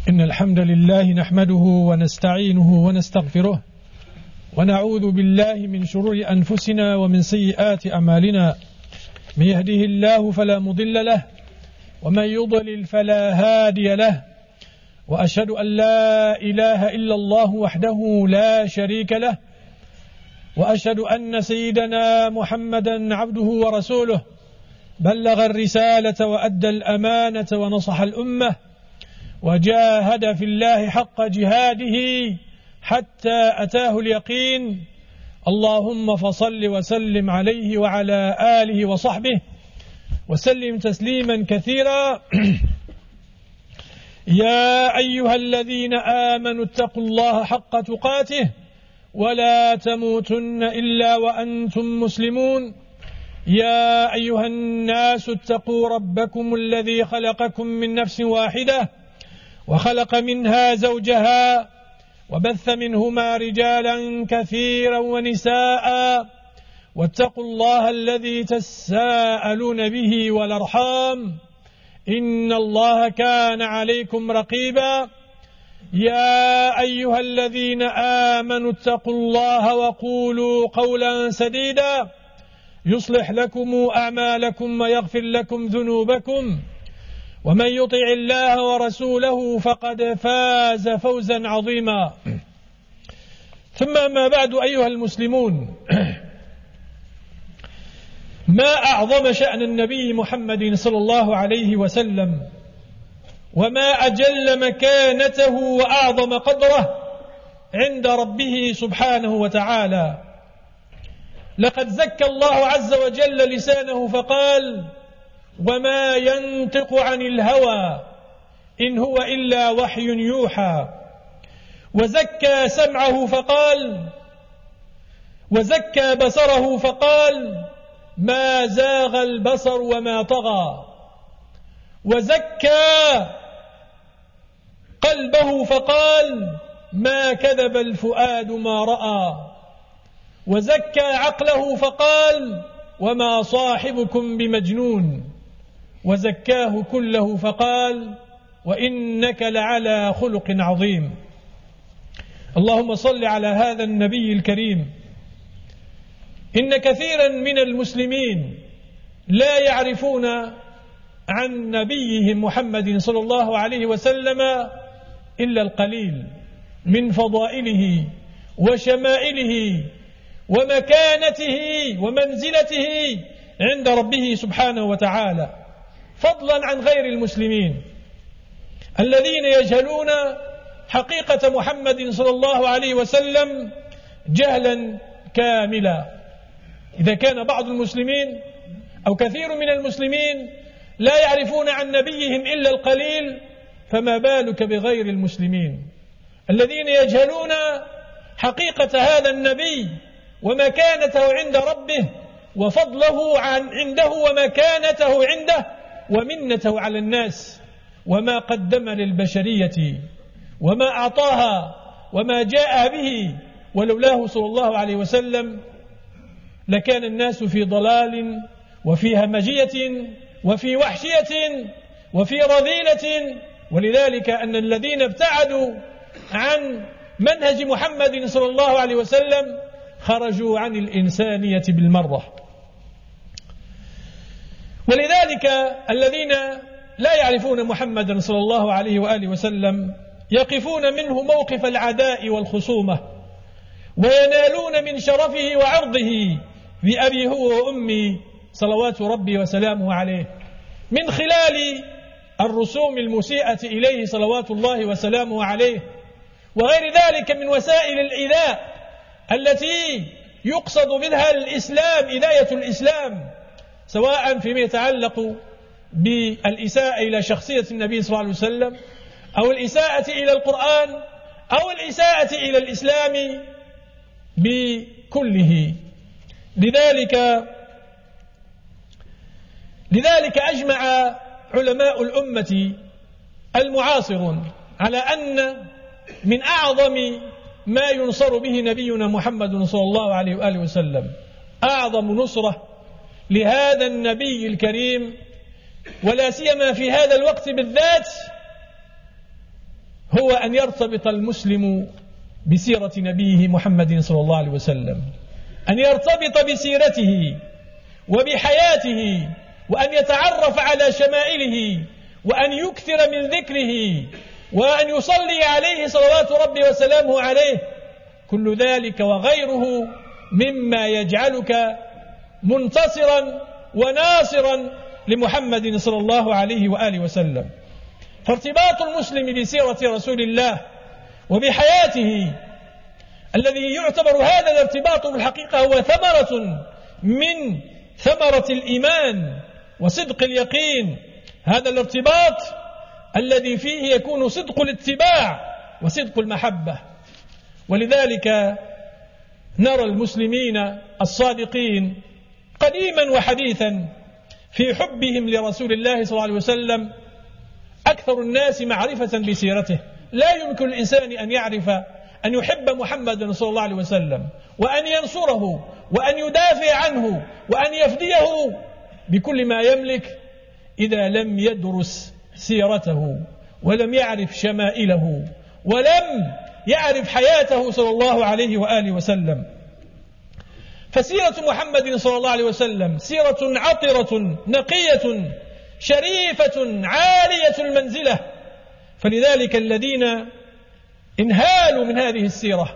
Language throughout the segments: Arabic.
إن الحمد لله نحمده ونستعينه ونستغفره ونعوذ بالله من شرور أنفسنا ومن سيئات أعمالنا. من يهده الله فلا مضل له ومن يضلل فلا هادي له، وأشهد أن لا إله إلا الله وحده لا شريك له، وأشهد أن سيدنا محمدا عبده ورسوله، بلغ الرسالة وأدى الأمانة ونصح الأمة وجاهد في الله حق جهاده حتى أتاه اليقين. اللهم فصل وسلم عليه وعلى آله وصحبه وسلم تسليما كثيرا. يا أيها الذين آمنوا اتقوا الله حق تقاته ولا تموتن إلا وأنتم مسلمون. يا أيها الناس اتقوا ربكم الذي خلقكم من نفس واحدة وخلق منها زوجها وبث منهما رجالا كثيرا ونساء، واتقوا الله الذي تساءلون به والأرحام إن الله كان عليكم رقيبا. يا أيها الذين آمنوا اتقوا الله وقولوا قولا سديدا يصلح لكم أعمالكم ويغفر لكم ذنوبكم، ومن يطع الله ورسوله فقد فاز فوزا عظيما. ثم ما بعد أيها المسلمون، ما أعظم شأن النبي محمد صلى الله عليه وسلم، وما أجل مكانته وأعظم قدره عند ربه سبحانه وتعالى. لقد زكى الله عز وجل لسانه فقال: وما ينطق عن الهوى إن هو إلا وحي يوحى. وزكى سمعه فقال، وزكى بصره فقال: ما زاغ البصر وما طغى. وزكى قلبه فقال: ما كذب الفؤاد ما رأى. وزكى عقله فقال: وما صاحبكم بمجنون. وزكاه كله فقال: وإنك لعلى خلق عظيم. اللهم صل على هذا النبي الكريم. إن كثيرا من المسلمين لا يعرفون عن نبيهم محمد صلى الله عليه وسلم إلا القليل من فضائله وشمائله ومكانته ومنزلته عند ربه سبحانه وتعالى، فضلا عن غير المسلمين الذين يجهلون حقيقة محمد صلى الله عليه وسلم جهلا كاملا. إذا كان بعض المسلمين أو كثير من المسلمين لا يعرفون عن نبيهم إلا القليل، فما بالك بغير المسلمين الذين يجهلون حقيقة هذا النبي ومكانته عند ربه وفضله عنده ومكانته عنده ومنته على الناس وما قدم للبشرية وما أعطاها وما جاء به. ولولاه صلى الله عليه وسلم لكان الناس في ضلال وفي همجية وفي وحشية وفي رذيلة. ولذلك أن الذين ابتعدوا عن منهج محمد صلى الله عليه وسلم خرجوا عن الإنسانية بالمرة. ولذلك الذين لا يعرفون محمدا صلى الله عليه وآله وسلم يقفون منه موقف العداء والخصومة، وينالون من شرفه وعرضه بأبي هو وأمي صلوات ربي وسلامه عليه من خلال الرسوم المسيئة إليه صلوات الله وسلامه عليه، وغير ذلك من وسائل الإيذاء التي يقصد منها الإسلام، إذاية الإسلام، سواء فيما يتعلق بالإساءة إلى شخصية النبي صلى الله عليه وسلم، أو الإساءة إلى القرآن، أو الإساءة إلى الإسلام بكله. لذلك أجمع علماء الأمة المعاصرون على أن من أعظم ما ينصر به نبينا محمد صلى الله عليه وآله وسلم، أعظم نصرة لهذا النبي الكريم، ولا سيما في هذا الوقت بالذات، هو أن يرتبط المسلم بسيرة نبيه محمد صلى الله عليه وسلم، أن يرتبط بسيرته وبحياته، وأن يتعرف على شمائله، وأن يكثر من ذكره، وأن يصلي عليه صلوات ربي وسلامه عليه. كل ذلك وغيره مما يجعلك منتصرا وناصرا لمحمد صلى الله عليه وآله وسلم. فارتباط المسلم بسيرة رسول الله وبحياته الذي يعتبر هذا الارتباط بالحقيقة هو ثمرة من ثمرة الإيمان وصدق اليقين. هذا الارتباط الذي فيه يكون صدق الاتباع وصدق المحبة. ولذلك نرى المسلمين الصادقين قديما وحديثا في حبهم لرسول الله صلى الله عليه وسلم أكثر الناس معرفة بسيرته. لا يمكن الإنسان أن يعرف أن يحب محمد صلى الله عليه وسلم وأن ينصره وأن يدافع عنه وأن يفديه بكل ما يملك إذا لم يدرس سيرته ولم يعرف شمائله ولم يعرف حياته صلى الله عليه وآله وسلم. فسيرة محمد صلى الله عليه وسلم سيرة عطرة نقية شريفة عالية المنزلة. فلذلك الذين انهالوا من هذه السيرة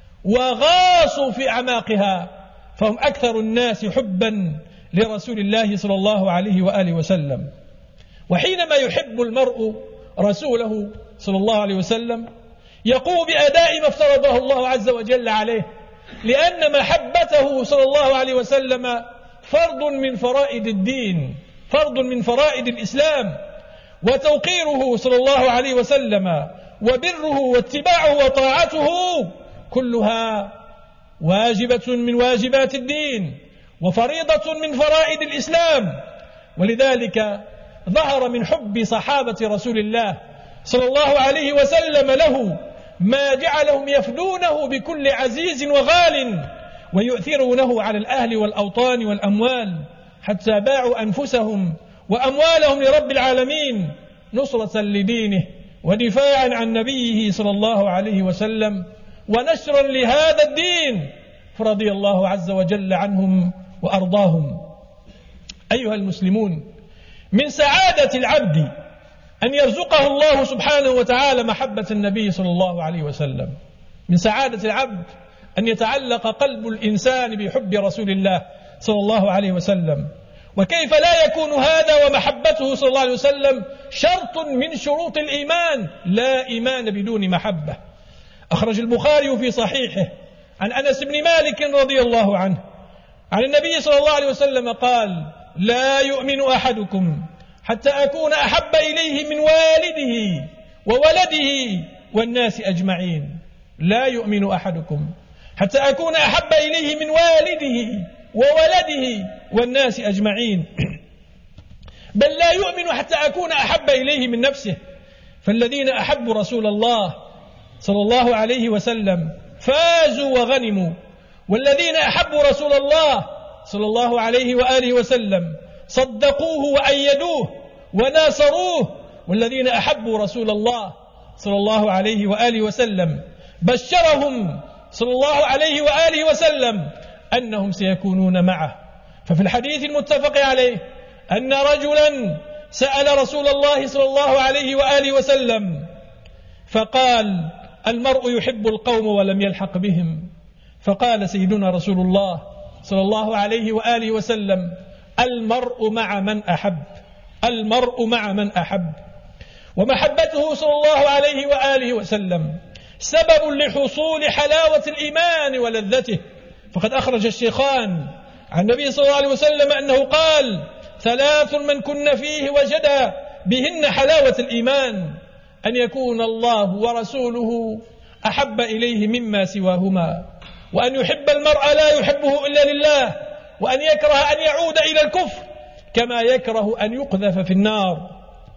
وغاصوا في أعماقها فهم أكثر الناس حبا لرسول الله صلى الله عليه وآله وسلم. وحينما يحب المرء رسوله صلى الله عليه وسلم يقوم بأداء ما افترضه الله عز وجل عليه، لأن محبته صلى الله عليه وسلم فرض من فرائض الدين، فرض من فرائض الإسلام. وتوقيره صلى الله عليه وسلم وبره واتباعه وطاعته كلها واجبة من واجبات الدين وفريضة من فرائض الإسلام. ولذلك ظهر من حب صحابة رسول الله صلى الله عليه وسلم له ما جعلهم يفدونه بكل عزيز وغال ويؤثرونه على الأهل والأوطان والأموال حتى باعوا أنفسهم وأموالهم لرب العالمين نصرة لدينه ودفاعا عن نبيه صلى الله عليه وسلم ونشرا لهذا الدين، فرضي الله عز وجل عنهم وأرضاهم. أيها المسلمون، من سعادة العبد أن يرزقه الله سبحانه وتعالى محبة النبي صلى الله عليه وسلم. من سعادة العبد أن يتعلق قلب الإنسان بحب رسول الله صلى الله عليه وسلم. وكيف لا يكون هذا ومحبته صلى الله عليه وسلم شرط من شروط الإيمان؟ لا إيمان بدون محبة. أخرج البخاري في صحيحه عن أنس بن مالك رضي الله عنه عن النبي صلى الله عليه وسلم قال: لا يؤمن أحدكم حتى أكون أحب إليه من والده وولده والناس أجمعين. لا يؤمن أحدكم حتى أكون أحب إليه من والده وولده والناس أجمعين، بل لا يؤمن حتى أكون أحب إليه من نفسه. فالذين أحبوا رسول الله صلى الله عليه وسلم فازوا وغنموا، والذين أحبوا رسول الله صلى الله عليه وآله وسلم صدقوه وأيدوه وناصروه، والذين أحبوا رسول الله صلى الله عليه وآله وسلم بشرهم صلى الله عليه وآله وسلم أنهم سيكونون معه. ففي الحديث المتفق عليه أن رجلا سأل رسول الله صلى الله عليه وآله وسلم فقال: المرء يحب القوم ولم يلحق بهم. فقال سيدنا رسول الله صلى الله عليه وآله وسلم: المرء مع من أحب، المرء مع من أحب. ومحبته صلى الله عليه وآله وسلم سبب لحصول حلاوة الإيمان ولذته. فقد أخرج الشيخان عن النبي صلى الله عليه وسلم أنه قال: 3 من كن فيه وجد بهن حلاوة الإيمان: أن يكون الله ورسوله أحب إليه مما سواهما، وأن يحب المرء لا يحبه إلا لله، وأن يكره أن يعود إلى الكفر كما يكره أن يقذف في النار.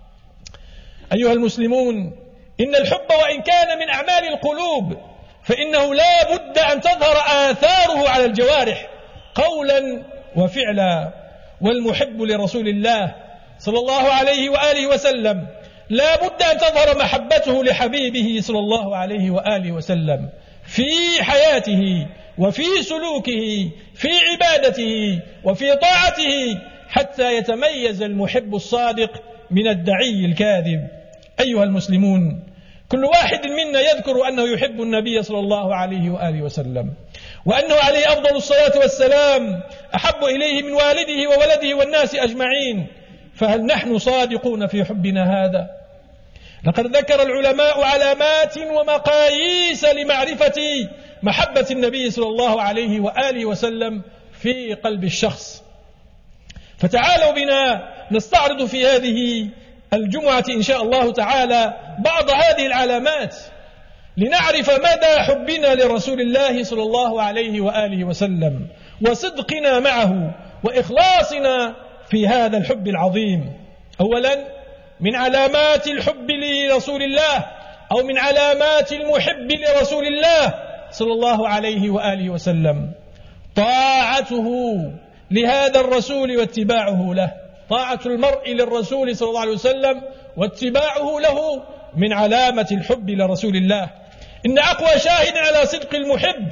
أيها المسلمون، إن الحب وإن كان من أعمال القلوب فإنه لا بد أن تظهر آثاره على الجوارح قولا وفعلا. والمحب لرسول الله صلى الله عليه وآله وسلم لا بد أن تظهر محبته لحبيبه صلى الله عليه وآله وسلم في حياته وفي سلوكه في عبادته وفي طاعته حتى يتميز المحب الصادق من الدعي الكاذب. أيها المسلمون، كل واحد منا يذكر أنه يحب النبي صلى الله عليه وآله وسلم، وأنه عليه أفضل الصلاة والسلام، أحب إليه من والده وولده والناس أجمعين. فهل نحن صادقون في حبنا هذا؟ لقد ذكر العلماء علامات ومقاييس لمعرفة محبة النبي صلى الله عليه وآله وسلم في قلب الشخص، فتعالوا بنا نستعرض في هذه الجمعة إن شاء الله تعالى بعض هذه العلامات لنعرف مدى حبنا لرسول الله صلى الله عليه وآله وسلم وصدقنا معه وإخلاصنا في هذا الحب العظيم. أولا، من علامات الحب لرسول الله أو من علامات المحب لرسول الله صلى الله عليه وآله وسلم طاعته لهذا الرسول واتباعه له. طاعة المرء للرسول صلى الله عليه وسلم واتباعه له من علامة الحب لرسول الله. إن أقوى شاهد على صدق المحب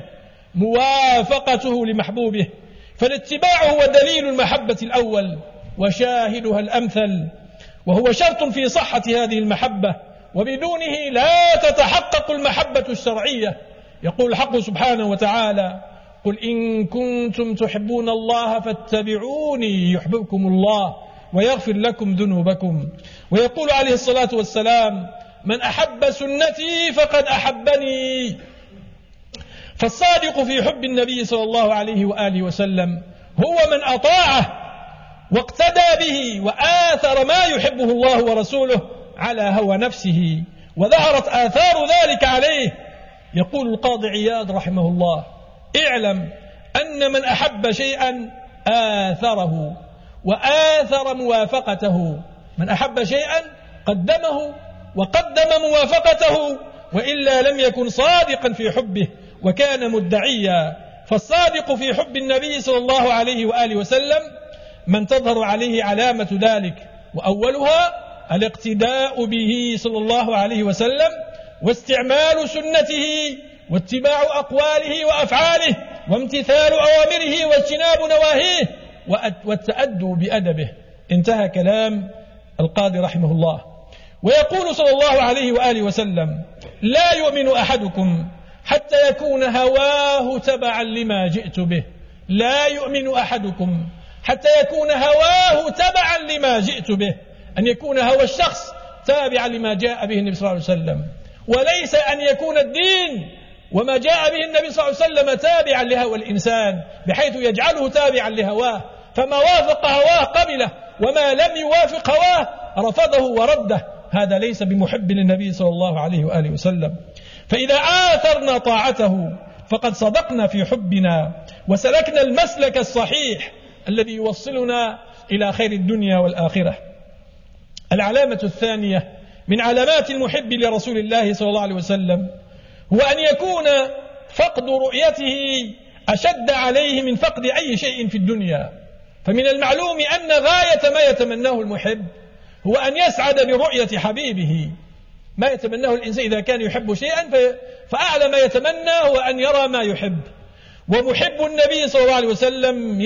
موافقته لمحبوبه، فالاتباع هو دليل المحبة الأول وشاهدها الأمثل، وهو شرط في صحة هذه المحبة، وبدونه لا تتحقق المحبة الشرعية. يقول الحق سبحانه وتعالى: قل إن كنتم تحبون الله فاتبعوني يحببكم الله ويغفر لكم ذنوبكم. ويقول عليه الصلاة والسلام: من أحب سنتي فقد أحبني. فالصادق في حب النبي صلى الله عليه وآله وسلم هو من أطاعه واقتدى به وآثر ما يحبه الله ورسوله على هوى نفسه، وظهرت آثار ذلك عليه. يقول القاضي عياض رحمه الله: اعلم أن من أحب شيئا آثره وآثر موافقته. من أحب شيئا قدمه وقدم موافقته، وإلا لم يكن صادقا في حبه وكان مدعيا. فالصادق في حب النبي صلى الله عليه وآله وسلم من تظهر عليه علامة ذلك، وأولها الاقتداء به صلى الله عليه وسلم واستعمال سنته واتباع أقواله وأفعاله وامتثال أوامره واجتناب نواهيه والتأدب بأدبه. انتهى كلام القاضي رحمه الله. ويقول صلى الله عليه وآله وسلم: لا يؤمن أحدكم حتى يكون هواه تبعا لما جئت به. لا يؤمن أحدكم حتى يكون هواه تبعا لما جئت به، أن يكون هوى الشخص تابعا لما جاء به النبي صلى الله عليه وسلم، وليس أن يكون الدين وما جاء به النبي صلى الله عليه وسلم تابعا لهوى الإنسان بحيث يجعله تابعا لهواه، فما وافق هواه قبله وما لم يوافق هواه رفضه ورده. هذا ليس بمحب للنبي صلى الله عليه وآله وسلم. فإذا آثرنا طاعته فقد صدقنا في حبنا وسلكنا المسلك الصحيح الذي يوصلنا إلى خير الدنيا والآخرة. العلامة الثانية من علامات المحب لرسول الله صلى الله عليه وسلم هو أن يكون فقد رؤيته أشد عليه من فقد أي شيء في الدنيا. فمن المعلوم أن غاية ما يتمناه المحب هو أن يسعد برؤية حبيبه. ما يتمناه الإنسان إذا كان يحب شيئا فأعلى ما يتمنى هو أن يرى ما يحب. ومحب النبي صلى الله عليه وسلم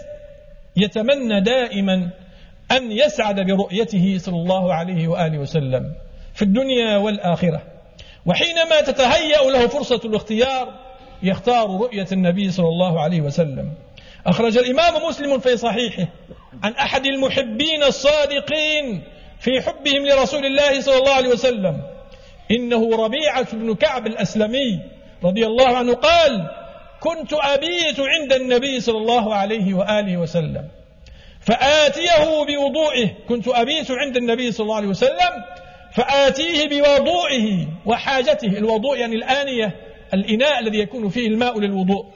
يتمنى دائما أن يسعد برؤيته صلى الله عليه وآله وسلم في الدنيا والآخرة. وحينما تتهيأ له فرصة الاختيار يختار رؤية النبي صلى الله عليه وسلم. أخرج الإمام مسلم في صحيحه عن أحد المحبين الصادقين في حبهم لرسول الله صلى الله عليه وسلم، إنه ربيعة بن كعب الأسلمي رضي الله عنه قال: كنت أبيت عند النبي صلى الله عليه وآله وسلم فآتيه بوضوئه. كنت أبيت عند النبي صلى الله عليه وسلم فآتيه بوضوئه وحاجته. الوضوء يعني الآنية، الإناء الذي يكون فيه الماء للوضوء.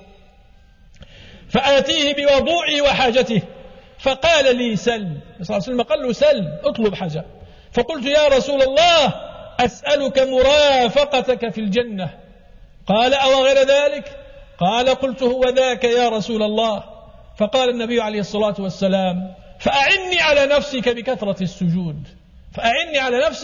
فآتيه بوضوئه وحاجته فقال لي: سل. صلى الله عليه وسلم قال له: سل، اطلب حاجة. فقلت: يا رسول الله أسألك مرافقتك في الجنة. قال: أو غير ذلك؟ قال: قلت: هو ذاك يا رسول الله. فقال النبي عليه الصلاة والسلام: فأعني على نفسك بكثرة السجود. فأعني على نفسك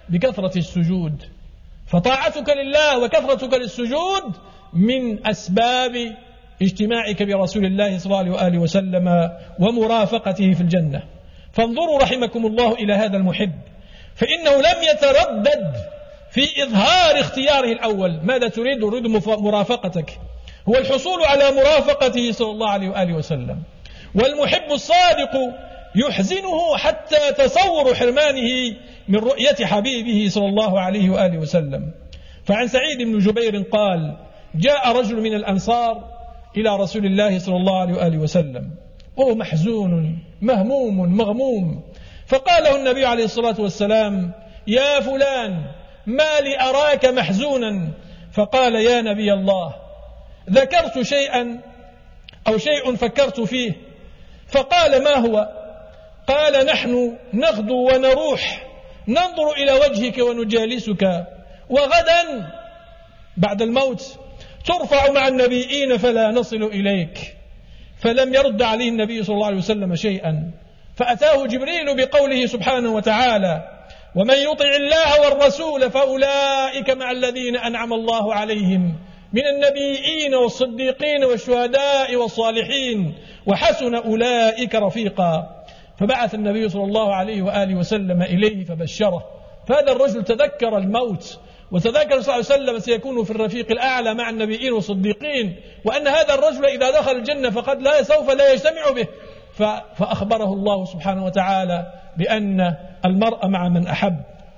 بكثرة السجود، فطاعتك لله وكثرتك للسجود من أسباب اجتماعك برسول الله صلى الله عليه وسلم ومرافقته في الجنة. فانظروا رحمكم الله إلى هذا المحب، فإنه لم يتردد في إظهار اختياره الأول. ماذا تريد؟ أريد مرافقتك، هو الحصول على مرافقته صلى الله عليه وآله وسلم. والمحب الصادق يحزنه حتى تصور حرمانه من رؤية حبيبه صلى الله عليه وآله وسلم. فعن سعيد بن جبير قال: جاء رجل من الأنصار إلى رسول الله صلى الله عليه وآله وسلم وهو محزون مهموم مغموم، فقال له النبي عليه الصلاة والسلام: يا فلان، ما لي أراك محزونا؟ فقال: يا نبي الله، ذكرت شيئا أو شيء فكرت فيه. فقال: ما هو؟ قال: نحن نغدو ونروح ننظر إلى وجهك ونجالسك، وغدا بعد الموت ترفع مع النبيين فلا نصل إليك. فلم يرد عليه النبي صلى الله عليه وسلم شيئا، فأتاه جبريل بقوله سبحانه وتعالى: ومن يطع الله والرسول فأولئك مع الذين أنعم الله عليهم من النبيين والصديقين والشهداء والصالحين وحسن أولئك رفيقا. فبعث النبي صلى الله عليه وآله وسلم إليه فبشره. فهذا الرجل تذكر الموت، وتذكر صلى الله عليه وسلم سيكون في الرفيق الأعلى مع النبيين والصديقين، وأن هذا الرجل إذا دخل الجنة فقد سوف لا يجتمع به. فأخبره الله سبحانه وتعالى بأن المرء مع من أحب.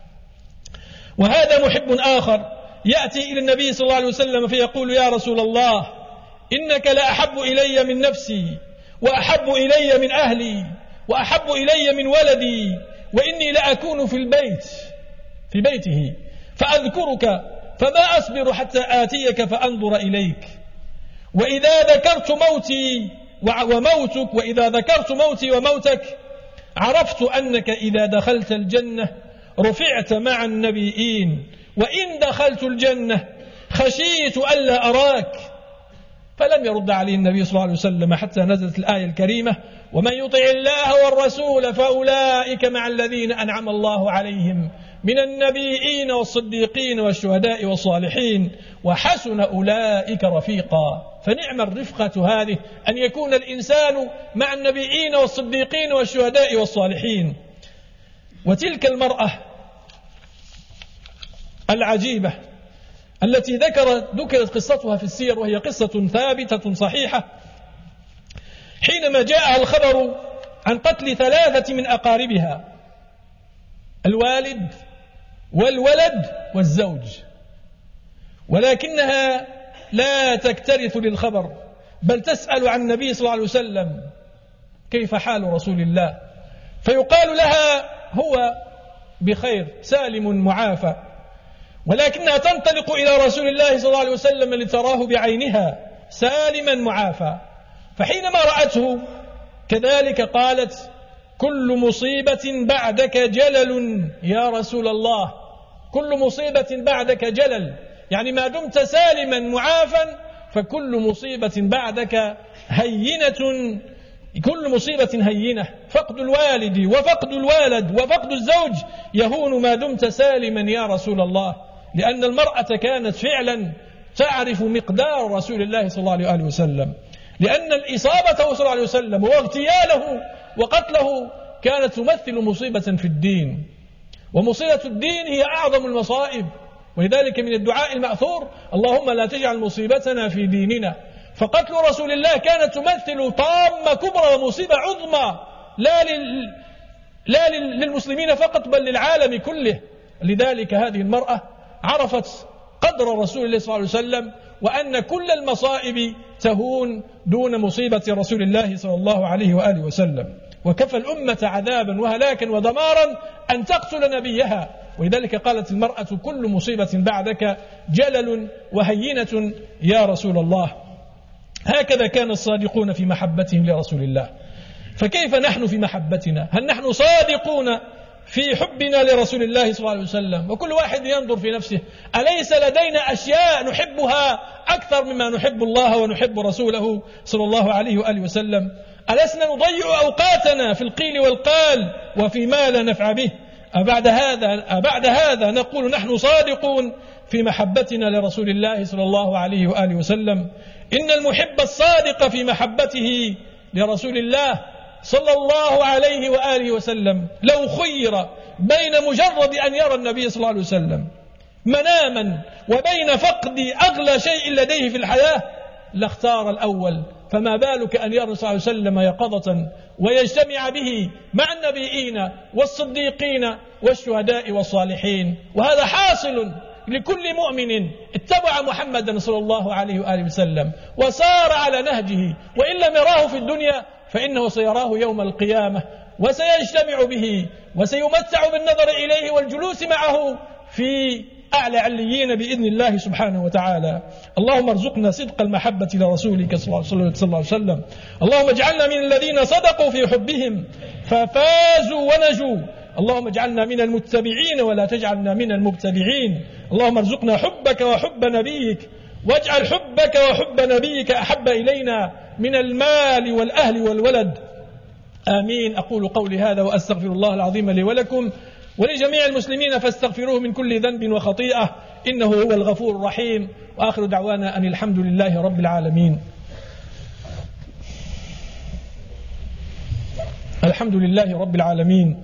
وهذا محب آخر يأتي إلى النبي صلى الله عليه وسلم فيقول: يا رسول الله، إنك لأحب إلي من نفسي، وأحب إلي من أهلي، وأحب إلي من ولدي، وإني لأكون في بيته فأذكرك فما أصبر حتى آتيك فأنظر إليك. وإذا ذكرت موتي وموتك عرفت أنك إذا دخلت الجنة رفعت مع النبيين، وإن دخلت الجنة خشيت ألا أراك. فلم يرد عليه النبي صلى الله عليه وسلم حتى نزلت الآية الكريمة: ومن يطع الله والرسول فأولئك مع الذين أنعم الله عليهم من النبيين والصديقين والشهداء والصالحين وحسن أولئك رفيقا. فنعم الرفقة هذه، أن يكون الإنسان مع النبيين والصديقين والشهداء والصالحين. وتلك المرأة العجيبة التي ذكرت قصتها في السير، وهي قصة ثابتة صحيحة، حينما جاءها الخبر عن قتل 3 من أقاربها: الوالد والولد والزوج، ولكنها لا تكترث للخبر، بل تسأل عن النبي صلى الله عليه وسلم: كيف حال رسول الله؟ فيقال لها: هو بخير سالم معافى. ولكنها تنطلق إلى رسول الله صلى الله عليه وسلم لتراه بعينها سالما معافى. فحينما رأته كذلك قالت: كل مصيبة بعدك جلل يا رسول الله، كل مصيبة بعدك جلل، يعني ما دمت سالما معافا فكل مصيبة بعدك هينة، كل مصيبة هينة. فقد الوالد وفقد الولد وفقد الزوج يهون ما دمت سالما يا رسول الله، لأن المرأة كانت فعلا تعرف مقدار رسول الله صلى الله عليه وسلم، لأن الإصابة صلى الله عليه وسلم واغتياله وقتله كانت تمثل مصيبة في الدين، ومصيبة الدين هي أعظم المصائب. ولذلك من الدعاء المأثور: اللهم لا تجعل مصيبتنا في ديننا. فقتل رسول الله كانت تمثل طامة كبرى ومصيبة عظمى، لا للمسلمين فقط بل للعالم كله. لذلك هذه المرأة عرفت قدر رسول الله صلى الله عليه وسلم، وأن كل المصائب تهون دون مصيبة رسول الله صلى الله عليه وآله وسلم. وكفى الأمة عذابا وهلاكا ودمارا أن تقتل نبيها. ولذلك قالت المرأة: كل مصيبة بعدك جلل وهينة يا رسول الله. هكذا كان الصادقون في محبتهم لرسول الله. فكيف نحن في محبتنا؟ هل نحن صادقون في حبنا لرسول الله صلى الله عليه وسلم؟ وكل واحد ينظر في نفسه: أليس لدينا أشياء نحبها أكثر مما نحب الله ونحب رسوله صلى الله عليه وآله وسلم؟ ألسنا نضيع أوقاتنا في القيل والقال وفي ما لا نفع به؟ بعد هذا نقول نحن صادقون في محبتنا لرسول الله صلى الله عليه وآله وسلم. إن المحب الصادق في محبته لرسول الله صلى الله عليه وآله وسلم لو خير بين مجرد أن يرى النبي صلى الله عليه وسلم مناما وبين فقد أغلى شيء لديه في الحياة لاختار الأول، فما بالك أن يرى صلى الله عليه وسلم يقظة ويجتمع به مع النبيين والصديقين والشهداء والصالحين. وهذا حاصل لكل مؤمن اتبع محمدا صلى الله عليه وآله وسلم وسار على نهجه، وإن لم يراه في الدنيا فإنه سيراه يوم القيامة وسيجتمع به وسيمتع بالنظر إليه والجلوس معه في أعلى عليين بإذن الله سبحانه وتعالى. اللهم ارزقنا صدق المحبة لرسولك صلى الله عليه وسلم. اللهم اجعلنا من الذين صدقوا في حبهم ففازوا ونجوا. اللهم اجعلنا من المتبعين ولا تجعلنا من المبتدعين. اللهم ارزقنا حبك وحب نبيك، واجعل حبك وحب نبيك أحب إلينا من المال والأهل والولد. آمين. أقول قولي هذا وأستغفر الله العظيم لي ولكم ولجميع المسلمين فاستغفروه من كل ذنب وخطيئة إنه هو الغفور الرحيم. وآخر دعوانا أن الحمد لله رب العالمين. الحمد لله رب العالمين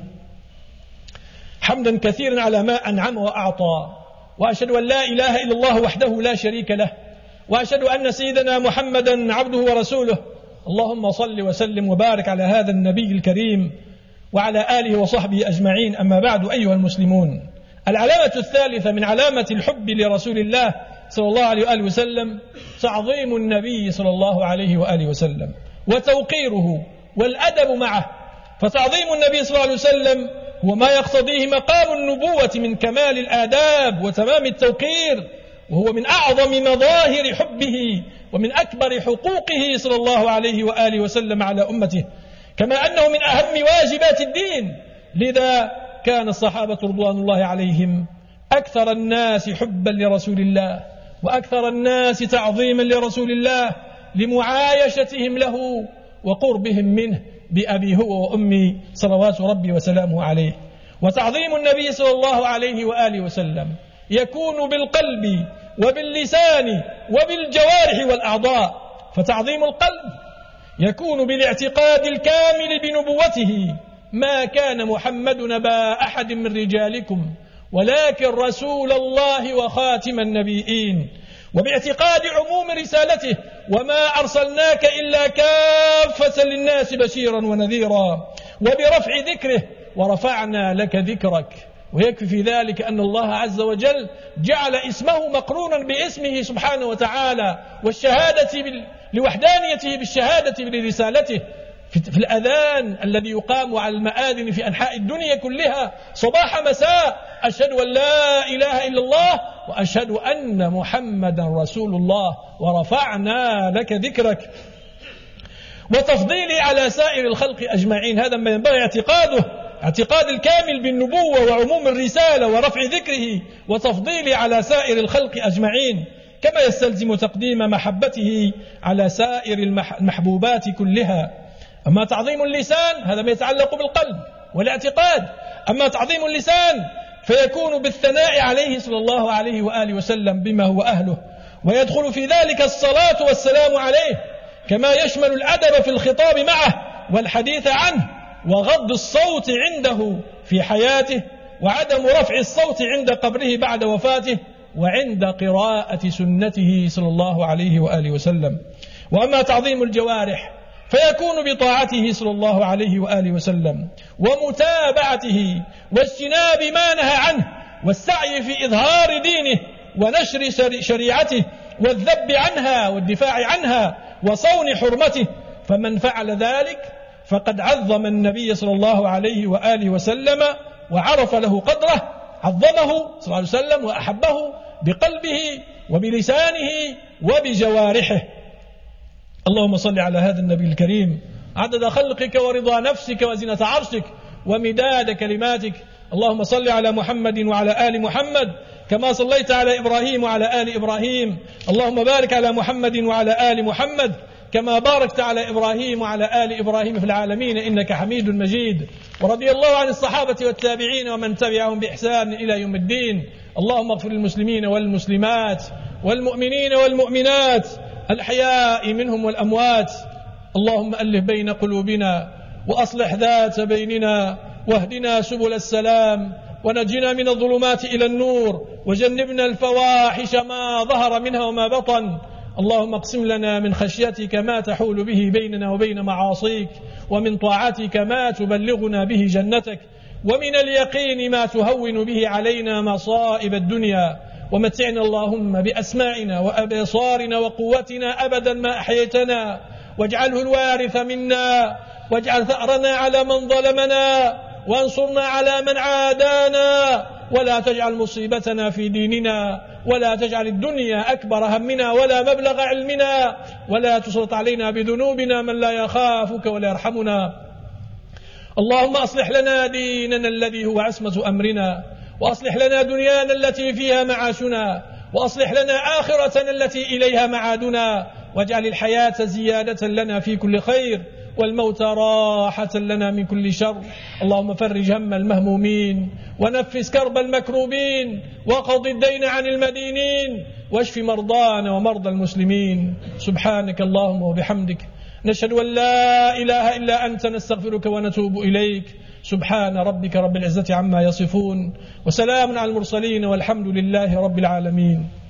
حمدا كثيرا على ما أنعم وأعطى، وأشهد أن لا إله إلا الله وحده لا شريك له، وأشهد أن سيدنا محمدا عبده ورسوله. اللهم صل وسلم وبارك على هذا النبي الكريم وعلى آله وصحبه أجمعين. أما بعد أيها المسلمون، العلامة الثالثة من علامة الحب لرسول الله صلى الله عليه وآله وسلم تعظيم النبي صلى الله عليه وآله وسلم وتوقيره والأدب معه. فتعظيم النبي صلى الله عليه وسلم هو ما يقتضيه مقام النبوة من كمال الآداب وتمام التوقير، وهو من أعظم مظاهر حبه ومن أكبر حقوقه صلى الله عليه وآله وسلم على أمته، كما أنه من أهم واجبات الدين. لذا كان الصحابة رضوان الله عليهم أكثر الناس حبا لرسول الله وأكثر الناس تعظيما لرسول الله لمعايشتهم له وقربهم منه بأبي هو وأمي صلوات ربي وسلامه عليه. وتعظيم النبي صلى الله عليه وآله وسلم يكون بالقلب وباللسان وبالجوارح والأعضاء. فتعظيم القلب يكون بالاعتقاد الكامل بنبوته، ما كان محمد نبا أحد من رجالكم ولكن رسول الله وخاتم النبيين، وباعتقاد عموم رسالته، وما أرسلناك إلا كافة للناس بشيرا ونذيرا، وبرفع ذكره ورفعنا لك ذكرك. ويكفي في ذلك أن الله عز وجل جعل اسمه مقرونا باسمه سبحانه وتعالى، والشهادة لوحدانيته بالشهادة برسالته. في الأذان الذي يقام على المآذن في أنحاء الدنيا كلها صباح مساء: أشهد أن لا إله إلا الله وأشهد أن محمدا رسول الله ورفعنا لك ذكرك. وتفضيلي على سائر الخلق أجمعين، هذا ما ينبغي اعتقاده، اعتقاد الكامل بالنبوة وعموم الرسالة ورفع ذكره، وتفضيلي على سائر الخلق أجمعين، كما يستلزم تقديم محبته على سائر المحبوبات كلها. أما تعظيم اللسان هذا ما يتعلق بالقلب والاعتقاد. أما تعظيم اللسان فيكون بالثناء عليه صلى الله عليه وآله وسلم بما هو أهله، ويدخل في ذلك الصلاة والسلام عليه، كما يشمل الأدب في الخطاب معه والحديث عنه، وغض الصوت عنده في حياته، وعدم رفع الصوت عند قبره بعد وفاته، وعند قراءة سنته صلى الله عليه وآله وسلم. وأما تعظيم الجوارح فيكون بطاعته صلى الله عليه وآله وسلم ومتابعته واجتناب ما نهى عنه، والسعي في إظهار دينه ونشر شريعته والذب عنها والدفاع عنها وصون حرمته. فمن فعل ذلك فقد عظم النبي صلى الله عليه وآله وسلم وعرف له قدره، عظمه صلى الله عليه وسلم وأحبه بقلبه وبلسانه وبجوارحه. اللهم صل على هذا النبي الكريم عدد خلقك ورضا نفسك وزنة عرشك ومداد كلماتك. اللهم صل على محمد وعلى آل محمد كما صليت على إبراهيم وعلى آل إبراهيم. اللهم بارك على محمد وعلى آل محمد كما باركت على إبراهيم وعلى آل إبراهيم في العالمين إنك حميد مجيد. ورضي الله عن الصحابة والتابعين ومن تبعهم بإحسان إلى يوم الدين. اللهم اغفر للمسلمين والمسلمات والمؤمنين والمؤمنات الأحياء منهم والأموات. اللهم ألف بين قلوبنا وأصلح ذات بيننا واهدنا سبل السلام ونجنا من الظلمات إلى النور وجنبنا الفواحش ما ظهر منها وما بطن. اللهم اقسم لنا من خشيتك ما تحول به بيننا وبين معاصيك ومن طاعتك ما تبلغنا به جنتك ومن اليقين ما تهون به علينا مصائب الدنيا. ومتعنا اللهم بأسماعنا وأبصارنا وقوتنا أبدا ما أحييتنا واجعله الوارث منا واجعل ثأرنا على من ظلمنا وانصرنا على من عادانا ولا تجعل مصيبتنا في ديننا ولا تجعل الدنيا أكبر همنا ولا مبلغ علمنا ولا تسلط علينا بذنوبنا من لا يخافك ولا يرحمنا. اللهم أصلح لنا ديننا الذي هو عصمة أمرنا وأصلح لنا دنيانا التي فيها معاشنا وأصلح لنا آخرتنا التي إليها معادنا واجعل الحياة زيادة لنا في كل خير والموت راحة لنا من كل شر. اللهم فرج هم المهمومين ونفس كرب المكروبين وقض الدين عن المدينين واشف مرضانا ومرضى المسلمين. سبحانك اللهم وبحمدك نشهد أن لا إله إلا أنت نستغفرك ونتوب إليك. سبحان ربك رب العزة عما يصفون وسلام على المرسلين والحمد لله رب العالمين.